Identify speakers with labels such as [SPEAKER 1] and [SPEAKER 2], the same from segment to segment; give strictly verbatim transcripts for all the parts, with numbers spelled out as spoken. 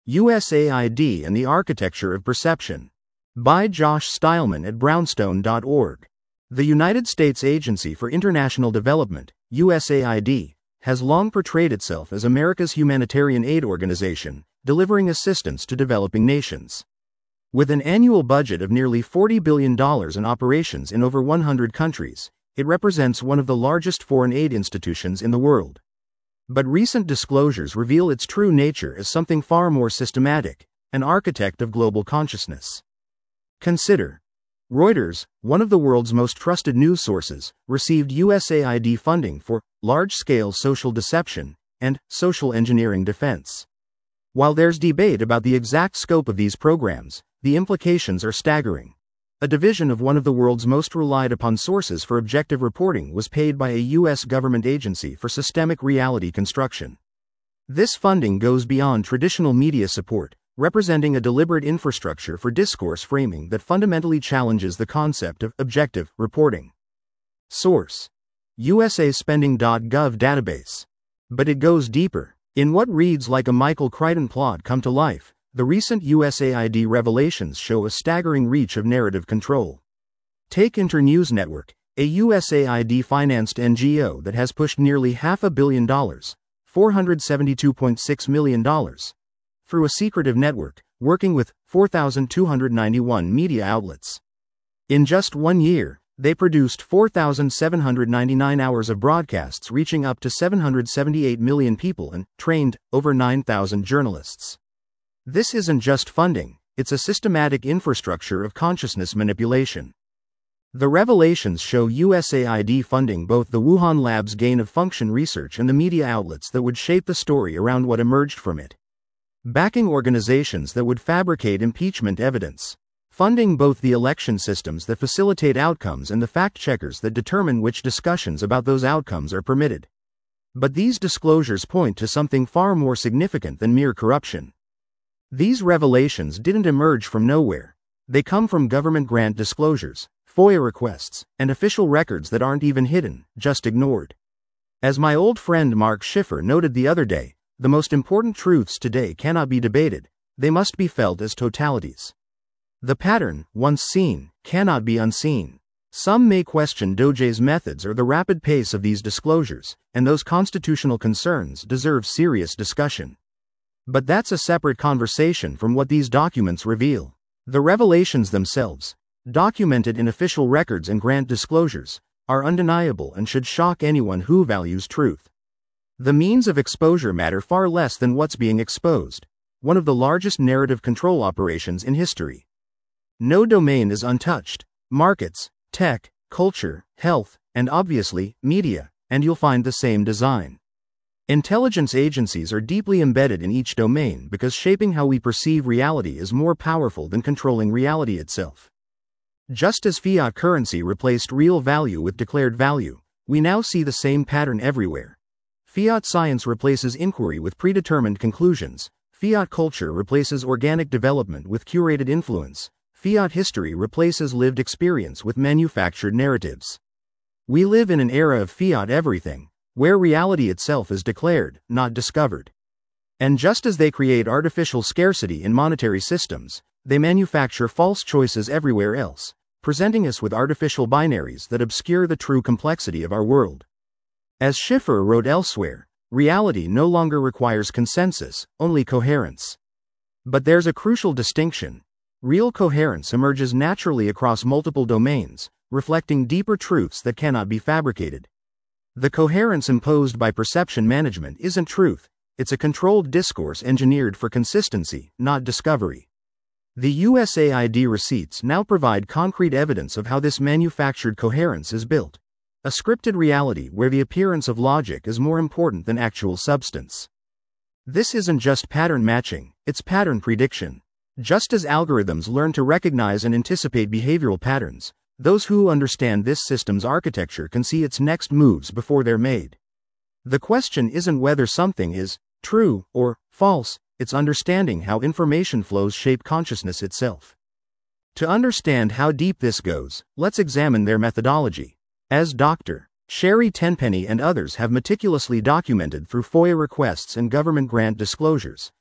[SPEAKER 1] U S A I D and the Architecture of Perception. By Josh Stileman at brownstone dot org. The United States Agency for International Development, U S A I D, has long portrayed itself as America's humanitarian aid organization, delivering assistance to developing nations. With an annual budget of nearly forty billion dollars in operations in over one hundred countries, it represents one of the largest foreign aid institutions in the world. But recent disclosures reveal its true nature as something far more systematic, an architect of global consciousness. Consider. Reuters, one of the world's most trusted news sources, received U S A I D funding for large-scale social deception and social engineering defense. While there's debate about the exact scope of these programs, the implications are staggering. A division of one of the world's most relied upon sources for objective reporting was paid by a U S government agency for systemic reality construction. This funding goes beyond traditional media support, representing a deliberate infrastructure for discourse framing that fundamentally challenges the concept of objective reporting. Source: U S A Spending dot gov database. But it goes deeper. In what reads like a Michael Crichton plot come to life, the recent U S A I D revelations show a staggering reach of narrative control. Take Internews Network, a U S A I D-financed N G O that has pushed nearly half a billion dollars, four hundred seventy-two point six million dollars, through a secretive network, working with four thousand two hundred ninety-one media outlets. In just one year, they produced four thousand seven hundred ninety-nine hours of broadcasts reaching up to seven hundred seventy-eight million people and trained over nine thousand journalists. This isn't just funding, it's a systematic infrastructure of consciousness manipulation. The revelations show U S A I D funding both the Wuhan lab's gain-of-function research and the media outlets that would shape the story around what emerged from it. Backing organizations that would fabricate impeachment evidence. Funding both the election systems that facilitate outcomes and the fact-checkers that determine which discussions about those outcomes are permitted. But these disclosures point to something far more significant than mere corruption. These revelations didn't emerge from nowhere. They come from government grant disclosures, FOIA requests, and official records that aren't even hidden, just ignored. As my old friend Mark Schiffer noted the other day, the most important truths today cannot be debated, they must be felt as totalities. The pattern, once seen, cannot be unseen. Some may question Doge's methods or the rapid pace of these disclosures, and those constitutional concerns deserve serious discussion. But that's a separate conversation from what these documents reveal. The revelations themselves, documented in official records and grant disclosures, are undeniable and should shock anyone who values truth. The means of exposure matter far less than what's being exposed, one of the largest narrative control operations in history. No domain is untouched: markets, tech, culture, health, and obviously, media, and you'll find the same design. Intelligence agencies are deeply embedded in each domain because shaping how we perceive reality is more powerful than controlling reality itself. Just as fiat currency replaced real value with declared value, we now see the same pattern everywhere. Fiat science replaces inquiry with predetermined conclusions. Fiat culture replaces organic development with curated influence. Fiat history replaces lived experience with manufactured narratives. We live in an era of fiat everything, where reality itself is declared, not discovered. And just as they create artificial scarcity in monetary systems, they manufacture false choices everywhere else, presenting us with artificial binaries that obscure the true complexity of our world. As Schiffer wrote elsewhere, reality no longer requires consensus, only coherence. But there's a crucial distinction. Real coherence emerges naturally across multiple domains, reflecting deeper truths that cannot be fabricated. The coherence imposed by perception management isn't truth, it's a controlled discourse engineered for consistency, not discovery. The U S A I D receipts now provide concrete evidence of how this manufactured coherence is built. A scripted reality where the appearance of logic is more important than actual substance. This isn't just pattern matching, it's pattern prediction. Just as algorithms learn to recognize and anticipate behavioral patterns, those who understand this system's architecture can see its next moves before they're made. The question isn't whether something is true or false, it's understanding how information flows shape consciousness itself. To understand how deep this goes, let's examine their methodology. As Doctor Sherry Tenpenny and others have meticulously documented through FOIA requests and government grant disclosures,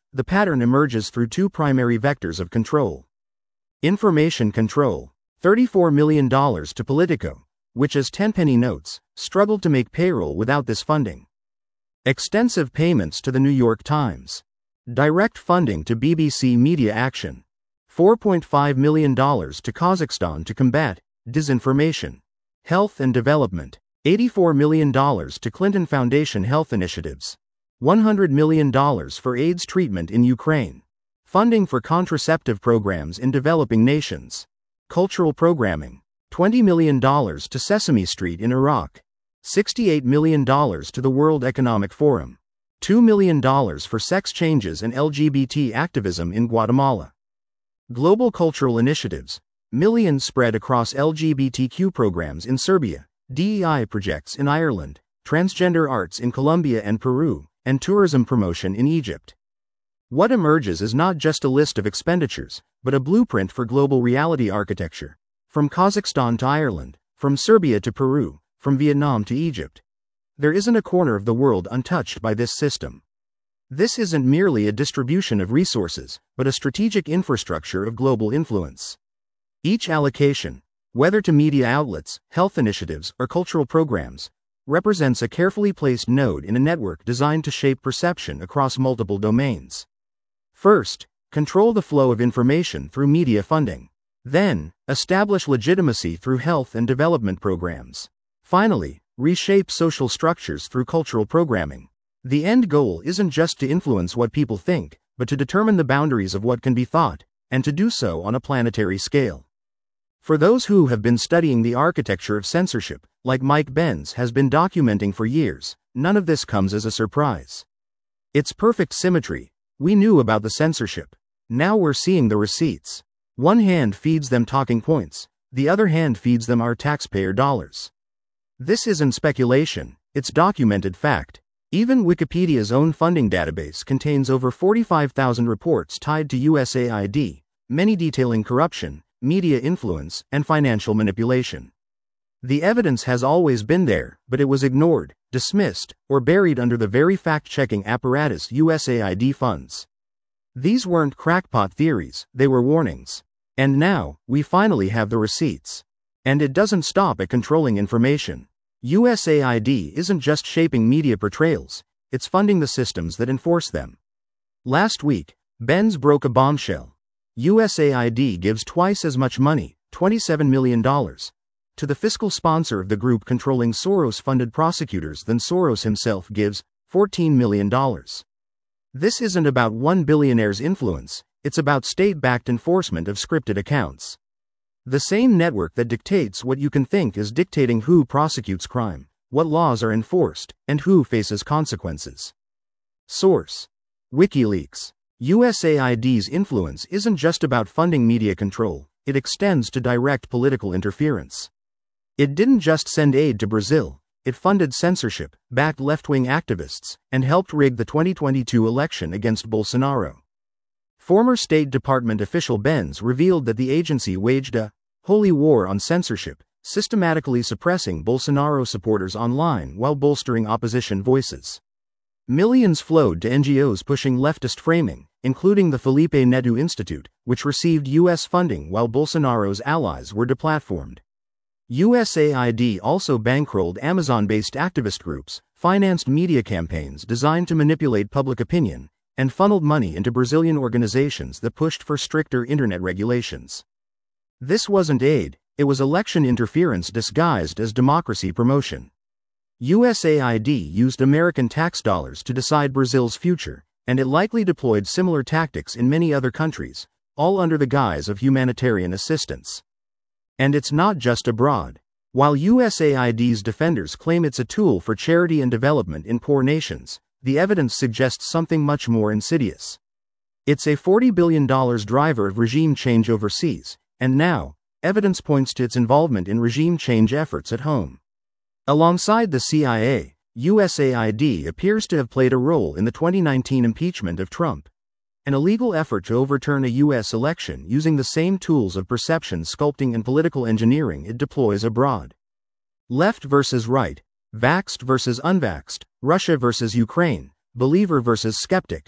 [SPEAKER 1] The pattern emerges through two primary vectors of control. Information control, thirty-four million dollars to Politico, which as tenpenny notes, struggled to make payroll without this funding. Extensive payments to the New York Times. Direct funding to B B C Media Action. four point five million dollars to Kazakhstan to combat disinformation. Health and development. eighty-four million dollars to Clinton Foundation Health Initiatives. one hundred million dollars for AIDS treatment in Ukraine. Funding for contraceptive programs in developing nations. Cultural programming. twenty million dollars to Sesame Street in Iraq. sixty-eight million dollars to the World Economic Forum. two million dollars for sex changes and L G B T activism in Guatemala. Global cultural initiatives. Millions spread across L G B T Q programs in Serbia, D E I projects in Ireland, transgender arts in Colombia and Peru, and tourism promotion in Egypt. What emerges is not just a list of expenditures, but a blueprint for global reality architecture. From Kazakhstan to Ireland, from Serbia to Peru, from Vietnam to Egypt. There isn't a corner of the world untouched by this system. This isn't merely a distribution of resources, but a strategic infrastructure of global influence. Each allocation, whether to media outlets, health initiatives, or cultural programs, represents a carefully placed node in a network designed to shape perception across multiple domains. First, control the flow of information through media funding. Then, establish legitimacy through health and development programs. Finally, reshape social structures through cultural programming. The end goal isn't just to influence what people think, but to determine the boundaries of what can be thought, and to do so on a planetary scale. For those who have been studying the architecture of censorship, like Mike Benz has been documenting for years, none of this comes as a surprise. It's perfect symmetry. We knew about the censorship. Now we're seeing the receipts. One hand feeds them talking points, the other hand feeds them our taxpayer dollars. This isn't speculation, it's documented fact. Even Wikipedia's own funding database contains over forty-five thousand reports tied to U S A I D, many detailing corruption, media influence, and financial manipulation. The evidence has always been there, but it was ignored, dismissed, or buried under the very fact-checking apparatus U S A I D funds. These weren't crackpot theories, they were warnings. And now, we finally have the receipts. And it doesn't stop at controlling information. U S A I D isn't just shaping media portrayals, it's funding the systems that enforce them. Last week, Benz broke a bombshell. U S A I D gives twice as much money, twenty-seven million dollars, to the fiscal sponsor of the group controlling Soros-funded prosecutors than Soros himself gives, fourteen million dollars. This isn't about one billionaire's influence, it's about state-backed enforcement of scripted accounts. The same network that dictates what you can think is dictating who prosecutes crime, what laws are enforced, and who faces consequences. Source: WikiLeaks. U S A I D's influence isn't just about funding media control, it extends to direct political interference. It didn't just send aid to Brazil, it funded censorship, backed left-wing activists, and helped rig the twenty twenty-two election against Bolsonaro. Former State Department official Benz revealed that the agency waged a holy war on censorship, systematically suppressing Bolsonaro supporters online while bolstering opposition voices. Millions flowed to N G Os pushing leftist framing, including the Felipe Neto Institute, which received U S funding while Bolsonaro's allies were deplatformed. U S A I D also bankrolled Amazon-based activist groups, financed media campaigns designed to manipulate public opinion, and funneled money into Brazilian organizations that pushed for stricter internet regulations. This wasn't aid, it was election interference disguised as democracy promotion. U S A I D used American tax dollars to decide Brazil's future, and it likely deployed similar tactics in many other countries, all under the guise of humanitarian assistance. And it's not just abroad. While U S A I D's defenders claim it's a tool for charity and development in poor nations, the evidence suggests something much more insidious. It's a forty billion dollars driver of regime change overseas, and now, evidence points to its involvement in regime change efforts at home. Alongside the C I A, U S A I D appears to have played a role in the twenty nineteen impeachment of Trump, an illegal effort to overturn a U S election using the same tools of perception sculpting and political engineering it deploys abroad. Left versus right, vaxxed versus unvaxxed, Russia versus Ukraine, believer versus skeptic.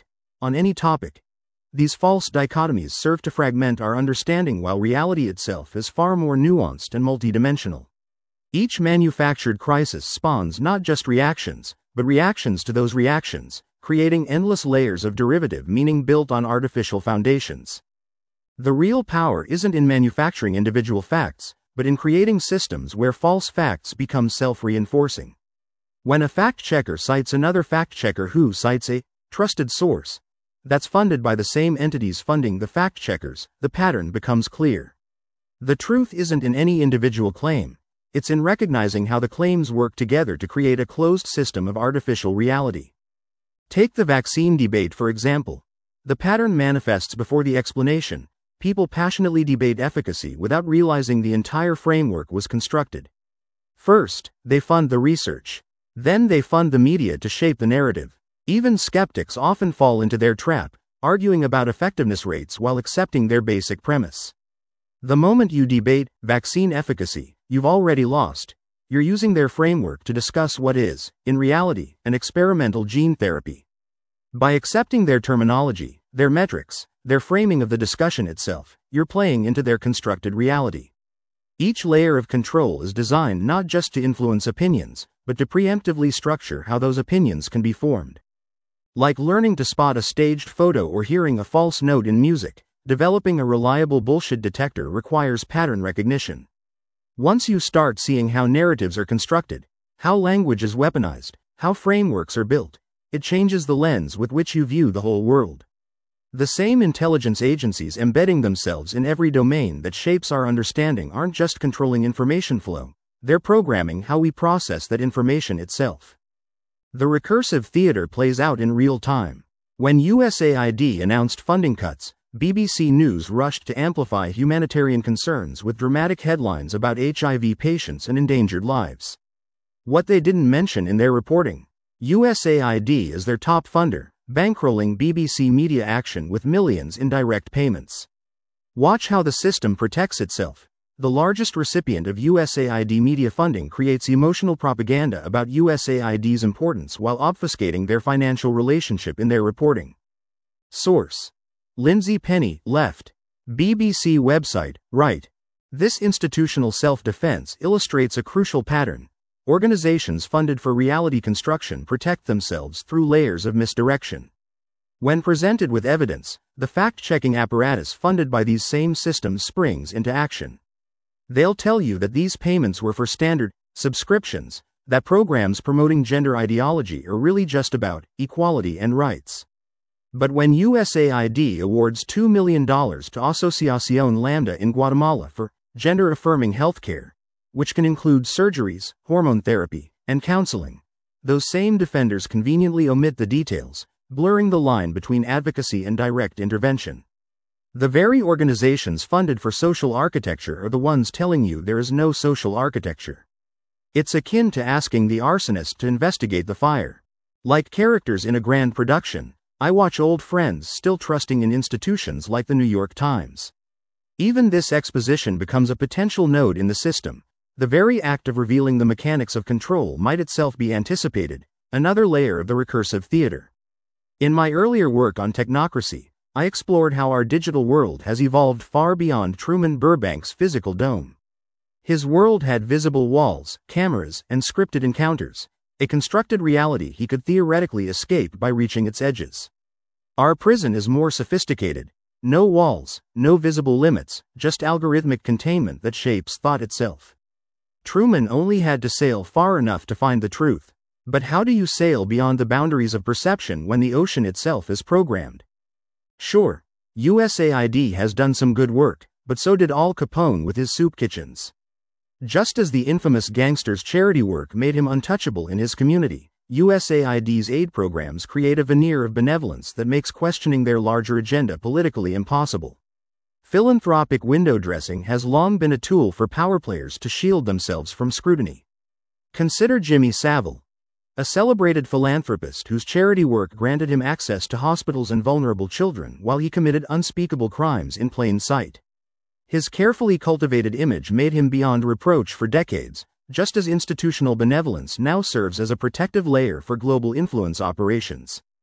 [SPEAKER 1] on any topic. These false dichotomies serve to fragment our understanding while reality itself is far more nuanced and multidimensional. Each manufactured crisis spawns not just reactions, but reactions to those reactions, creating endless layers of derivative meaning built on artificial foundations. The real power isn't in manufacturing individual facts, but in creating systems where false facts become self-reinforcing. When a fact-checker cites another fact-checker who cites a trusted source that's funded by the same entities funding the fact-checkers, the pattern becomes clear. The truth isn't in any individual claim. It's in recognizing how the claims work together to create a closed system of artificial reality. Take the vaccine debate for example. The pattern manifests before the explanation. People passionately debate efficacy without realizing the entire framework was constructed. First, they fund the research. Then they fund the media to shape the narrative. Even skeptics often fall into their trap, arguing about effectiveness rates while accepting their basic premise. The moment you debate vaccine efficacy, you've already lost. You're using their framework to discuss what is, in reality, an experimental gene therapy. By accepting their terminology, their metrics, their framing of the discussion itself, you're playing into their constructed reality. Each layer of control is designed not just to influence opinions, but to preemptively structure how those opinions can be formed. Like learning to spot a staged photo or hearing a false note in music, developing a reliable bullshit detector requires pattern recognition. Once you start seeing how narratives are constructed, how language is weaponized, how frameworks are built, it changes the lens with which you view the whole world. The same intelligence agencies embedding themselves in every domain that shapes our understanding aren't just controlling information flow, they're programming how we process that information itself. The recursive theater plays out in real time. When U S A I D announced funding cuts, B B C News rushed to amplify humanitarian concerns with dramatic headlines about H I V patients and endangered lives. What they didn't mention in their reporting: U S A I D is their top funder, bankrolling B B C media action with millions in direct payments. Watch how the system protects itself. The largest recipient of U S A I D media funding creates emotional propaganda about U S A I D's importance while obfuscating their financial relationship in their reporting. Source: Lindsay Penny, Left. B B C website, right. This institutional self-defense illustrates a crucial pattern. Organizations funded for reality construction protect themselves through layers of misdirection. When presented with evidence, the fact-checking apparatus funded by these same systems springs into action. They'll tell you that these payments were for standard subscriptions, that programs promoting gender ideology are really just about equality and rights. But when U S A I D awards two million dollars to Asociación Lambda in Guatemala for gender-affirming healthcare, which can include surgeries, hormone therapy, and counseling, those same defenders conveniently omit the details, blurring the line between advocacy and direct intervention. The very organizations funded for social architecture are the ones telling you there is no social architecture. It's akin to asking the arsonist to investigate the fire. Like characters in a grand production, I watch old friends still trusting in institutions like the New York Times. Even this exposition becomes a potential node in the system. The very act of revealing the mechanics of control might itself be anticipated, another layer of the recursive theater. In my earlier work on technocracy, I explored how our digital world has evolved far beyond Truman Burbank's physical dome. His world had visible walls, cameras, and scripted encounters, a constructed reality he could theoretically escape by reaching its edges. Our prison is more sophisticated. No walls, no visible limits, just algorithmic containment that shapes thought itself. Truman only had to sail far enough to find the truth. But how do you sail beyond the boundaries of perception when the ocean itself is programmed? Sure, U S A I D has done some good work, but so did Al Capone with his soup kitchens. Just as the infamous gangster's charity work made him untouchable in his community, U S A I D's aid programs create a veneer of benevolence that makes questioning their larger agenda politically impossible. Philanthropic window dressing has long been a tool for power players to shield themselves from scrutiny. Consider Jimmy Savile, a celebrated philanthropist whose charity work granted him access to hospitals and vulnerable children while he committed unspeakable crimes in plain sight. His carefully cultivated image made him beyond reproach for decades, just as institutional benevolence now serves as a protective layer for global influence operations.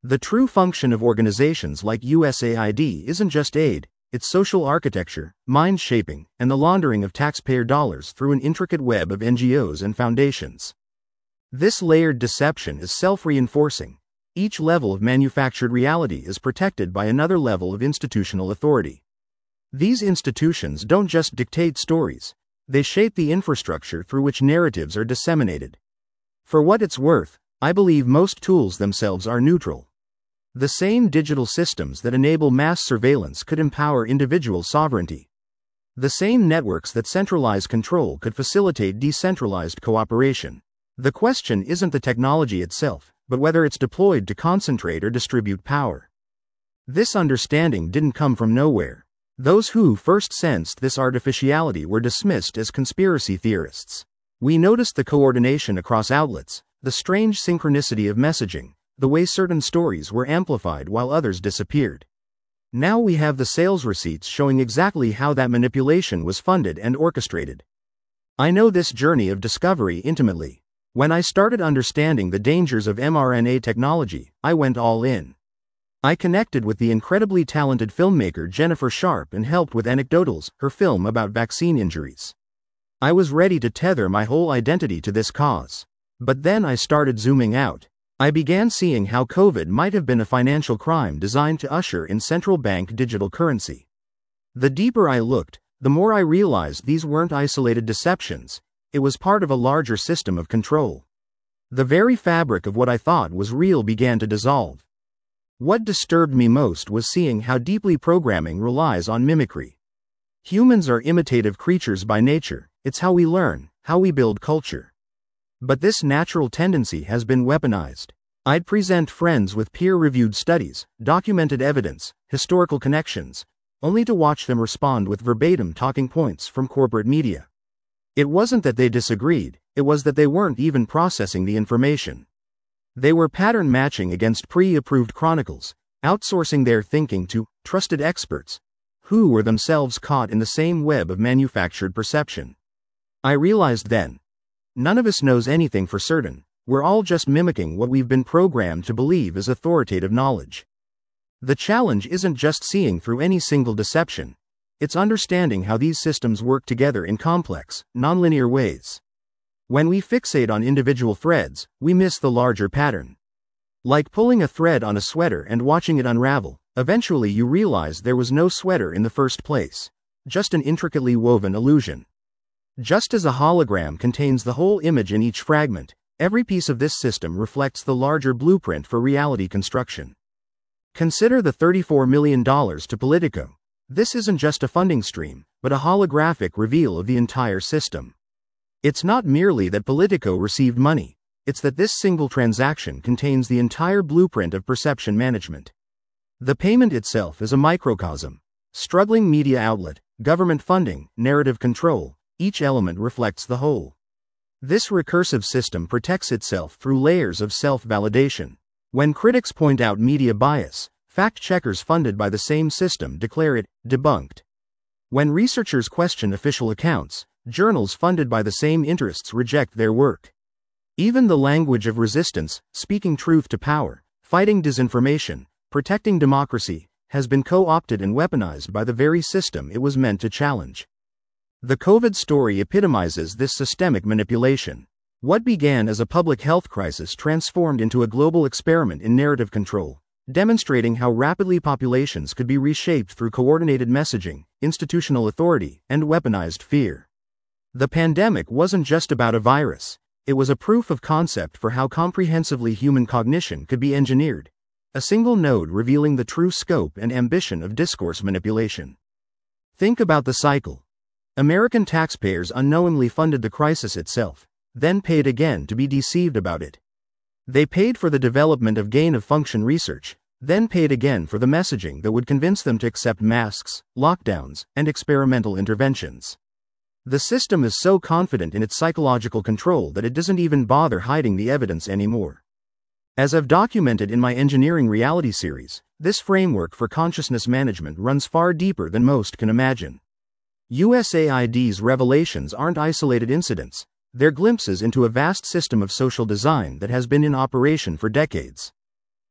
[SPEAKER 1] The true function of organizations like U S A I D isn't just aid, it's social architecture, mind shaping, and the laundering of taxpayer dollars through an intricate web of N G Os and foundations. This layered deception is self-reinforcing. Each level of manufactured reality is protected by another level of institutional authority. These institutions don't just dictate stories, they shape the infrastructure through which narratives are disseminated. For what it's worth, I believe most tools themselves are neutral. The same digital systems that enable mass surveillance could empower individual sovereignty. The same networks that centralize control could facilitate decentralized cooperation. The question isn't the technology itself, but whether it's deployed to concentrate or distribute power. This understanding didn't come from nowhere. Those who first sensed this artificiality were dismissed as conspiracy theorists. We noticed the coordination across outlets, the strange synchronicity of messaging, the way certain stories were amplified while others disappeared. Now we have the sales receipts showing exactly how that manipulation was funded and orchestrated. I know this journey of discovery intimately. When I started understanding the dangers of mRNA technology, I went all in. I connected with the incredibly talented filmmaker Jennifer Sharp and helped with Anecdotals, her film about vaccine injuries. I was ready to tether my whole identity to this cause. But then I started zooming out. I began seeing how COVID might have been a financial crime designed to usher in central bank digital currency. The deeper I looked, the more I realized these weren't isolated deceptions. It was part of a larger system of control. The very fabric of what I thought was real began to dissolve. What disturbed me most was seeing how deeply programming relies on mimicry. Humans are imitative creatures by nature. It's how we learn, how we build culture. But this natural tendency has been weaponized. I'd present friends with peer-reviewed studies, documented evidence, historical connections, only to watch them respond with verbatim talking points from corporate media. It wasn't that they disagreed, it was that they weren't even processing the information. They were pattern matching against pre-approved chronicles, outsourcing their thinking to trusted experts, who were themselves caught in the same web of manufactured perception. I realized then, none of us knows anything for certain, we're all just mimicking what we've been programmed to believe is authoritative knowledge. The challenge isn't just seeing through any single deception. It's understanding how these systems work together in complex, nonlinear ways. When we fixate on individual threads, we miss the larger pattern. Like pulling a thread on a sweater and watching it unravel, eventually you realize there was no sweater in the first place, just an intricately woven illusion. Just as a hologram contains the whole image in each fragment, every piece of this system reflects the larger blueprint for reality construction. Consider the thirty-four million dollars to Politico. This isn't just a funding stream, but a holographic reveal of the entire system. It's not merely that Politico received money, it's that this single transaction contains the entire blueprint of perception management. The payment itself is a microcosm. Struggling media outlet, government funding, narrative control, each element reflects the whole. This recursive system protects itself through layers of self-validation. When critics point out media bias, fact-checkers funded by the same system declare it debunked. When researchers question official accounts, journals funded by the same interests reject their work. Even the language of resistance, speaking truth to power, fighting disinformation, protecting democracy, has been co-opted and weaponized by the very system it was meant to challenge. The COVID story epitomizes this systemic manipulation. What began as a public health crisis transformed into a global experiment in narrative control, demonstrating how rapidly populations could be reshaped through coordinated messaging, institutional authority, and weaponized fear. The pandemic wasn't just about a virus, it was a proof of concept for how comprehensively human cognition could be engineered, a single node revealing the true scope and ambition of discourse manipulation. Think about the cycle. American taxpayers unknowingly funded the crisis itself, then paid again to be deceived about it. They paid for the development of gain-of-function research, then paid again for the messaging that would convince them to accept masks, lockdowns, and experimental interventions. The system is so confident in its psychological control that it doesn't even bother hiding the evidence anymore. As I've documented in my Engineering Reality series, this framework for consciousness management runs far deeper than most can imagine. U S A I D's revelations aren't isolated incidents. They're glimpses into a vast system of social design that has been in operation for decades.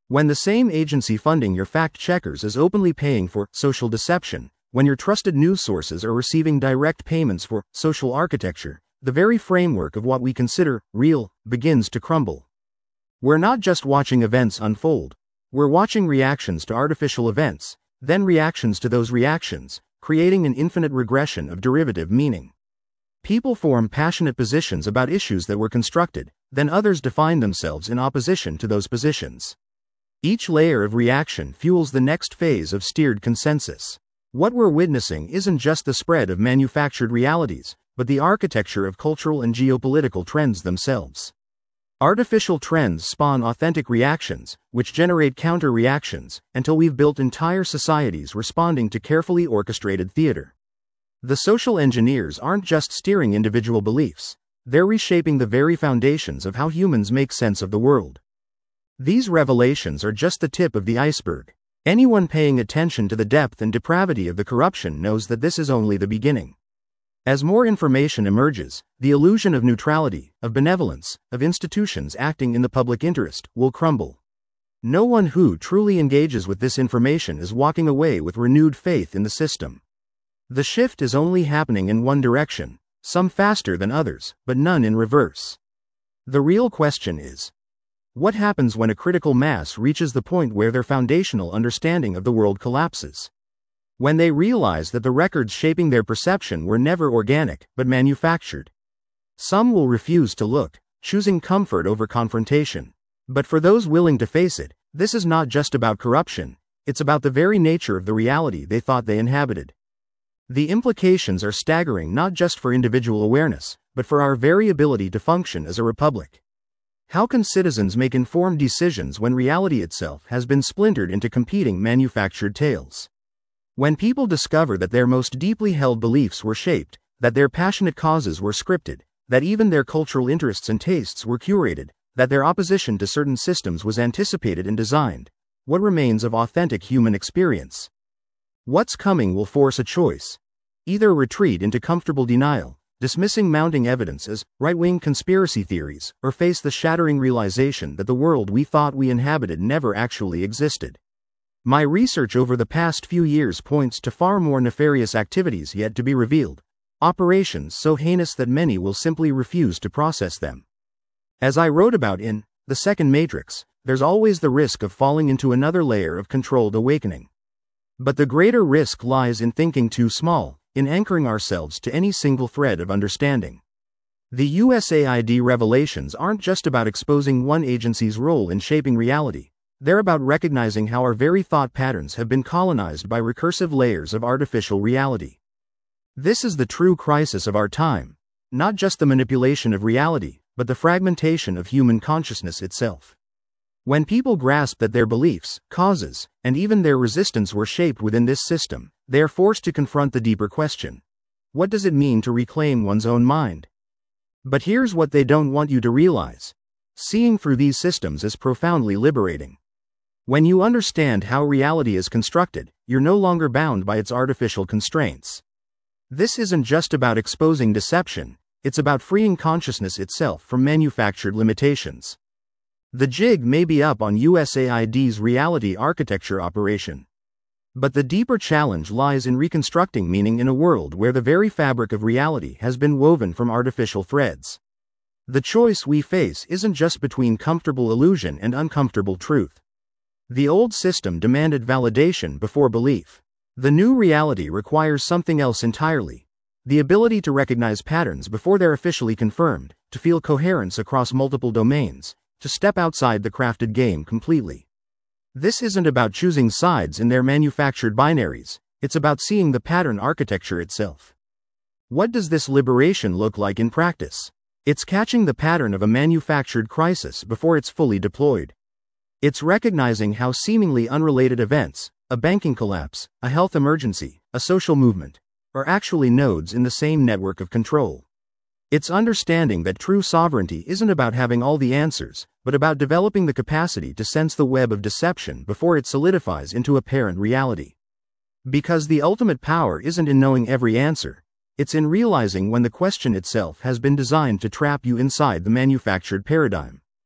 [SPEAKER 1] When the same agency funding your fact-checkers is openly paying for social deception, when your trusted news sources are receiving direct payments for social architecture, the very framework of what we consider real begins to crumble. We're not just watching events unfold. We're watching reactions to artificial events, then reactions to those reactions, creating an infinite regression of derivative meaning. People form passionate positions about issues that were constructed, then others define themselves in opposition to those positions. Each layer of reaction fuels the next phase of steered consensus. What we're witnessing isn't just the spread of manufactured realities, but the architecture of cultural and geopolitical trends themselves. Artificial trends spawn authentic reactions, which generate counter-reactions, until we've built entire societies responding to carefully orchestrated theater. The social engineers aren't just steering individual beliefs, they're reshaping the very foundations of how humans make sense of the world. These revelations are just the tip of the iceberg. Anyone paying attention to the depth and depravity of the corruption knows that this is only the beginning. As more information emerges, the illusion of neutrality, of benevolence, of institutions acting in the public interest, will crumble. No one who truly engages with this information is walking away with renewed faith in the system. The shift is only happening in one direction, some faster than others, but none in reverse. The real question is, what happens when a critical mass reaches the point where their foundational understanding of the world collapses? When they realize that the records shaping their perception were never organic, but manufactured? Some will refuse to look, choosing comfort over confrontation. But for those willing to face it, this is not just about corruption, it's about the very nature of the reality they thought they inhabited. The implications are staggering not just for individual awareness, but for our very ability to function as a republic. How can citizens make informed decisions when reality itself has been splintered into competing manufactured tales? When people discover that their most deeply held beliefs were shaped, that their passionate causes were scripted, that even their cultural interests and tastes were curated, that their opposition to certain systems was anticipated and designed, what remains of authentic human experience? What's coming will force a choice. Either retreat into comfortable denial, dismissing mounting evidence as right-wing conspiracy theories, or face the shattering realization that the world we thought we inhabited never actually existed. My research over the past few years points to far more nefarious activities yet to be revealed, operations so heinous that many will simply refuse to process them. As I wrote about in The Second Matrix, there's always the risk of falling into another layer of controlled awakening. But the greater risk lies in thinking too small, in anchoring ourselves to any single thread of understanding. The U S A I D revelations aren't just about exposing one agency's role in shaping reality, they're about recognizing how our very thought patterns have been colonized by recursive layers of artificial reality. This is the true crisis of our time, not just the manipulation of reality, but the fragmentation of human consciousness itself. When people grasp that their beliefs, causes, and even their resistance were shaped within this system, they are forced to confront the deeper question. What does it mean to reclaim one's own mind? But here's what they don't want you to realize. Seeing through these systems is profoundly liberating. When you understand how reality is constructed, you're no longer bound by its artificial constraints. This isn't just about exposing deception, it's about freeing consciousness itself from manufactured limitations. The jig may be up on U S A I D's reality architecture operation. But the deeper challenge lies in reconstructing meaning in a world where the very fabric of reality has been woven from artificial threads. The choice we face isn't just between comfortable illusion and uncomfortable truth. The old system demanded validation before belief. The new reality requires something else entirely. The ability to recognize patterns before they're officially confirmed, to feel coherence across multiple domains, to step outside the crafted game completely. This isn't about choosing sides in their manufactured binaries, it's about seeing the pattern architecture itself. What does this liberation look like in practice? It's catching the pattern of a manufactured crisis before it's fully deployed. It's recognizing how seemingly unrelated events, a banking collapse, a health emergency, a social movement, are actually nodes in the same network of control. It's understanding that true sovereignty isn't about having all the answers, but about developing the capacity to sense the web of deception before it solidifies into apparent reality. Because the ultimate power isn't in knowing every answer, it's in realizing when the question itself has been designed to trap you inside the manufactured paradigm.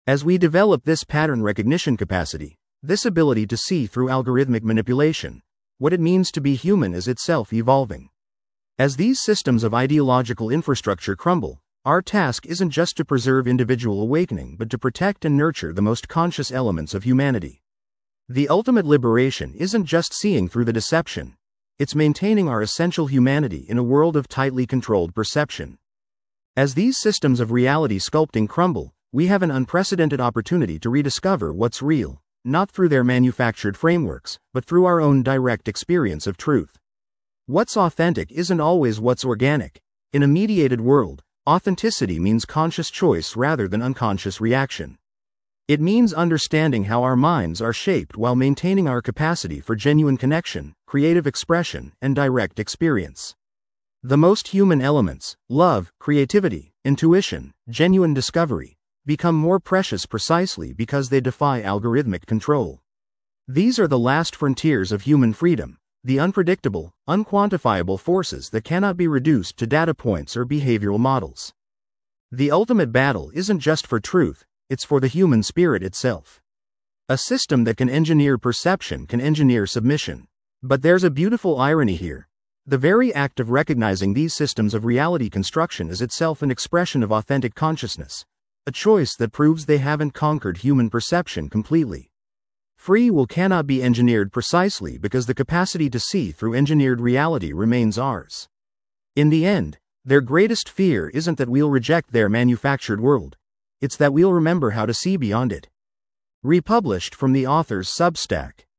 [SPEAKER 1] As we develop this pattern recognition capacity, this ability to see through algorithmic manipulation, what it means to be human is itself evolving. As these systems of ideological infrastructure crumble, our task isn't just to preserve individual awakening but to protect and nurture the most conscious elements of humanity. The ultimate liberation isn't just seeing through the deception, it's maintaining our essential humanity in a world of tightly controlled perception. As these systems of reality sculpting crumble, we have an unprecedented opportunity to rediscover what's real, not through their manufactured frameworks, but through our own direct experience of truth. What's authentic isn't always what's organic. In a mediated world, authenticity means conscious choice rather than unconscious reaction. It means understanding how our minds are shaped while maintaining our capacity for genuine connection, creative expression, and direct experience. The most human elements, love, creativity, intuition, genuine discovery, become more precious precisely because they defy algorithmic control. These are the last frontiers of human freedom, the unpredictable, unquantifiable forces that cannot be reduced to data points or behavioral models. The ultimate battle isn't just for truth, it's for the human spirit itself. A system that can engineer perception can engineer submission. But there's a beautiful irony here. The very act of recognizing these systems of reality construction is itself an expression of authentic consciousness, a choice that proves they haven't conquered human perception completely. Free will cannot be engineered precisely because the capacity to see through engineered reality remains ours. In the end, their greatest fear isn't that we'll reject their manufactured world, it's that we'll remember how to see beyond it. Republished from the author's Substack.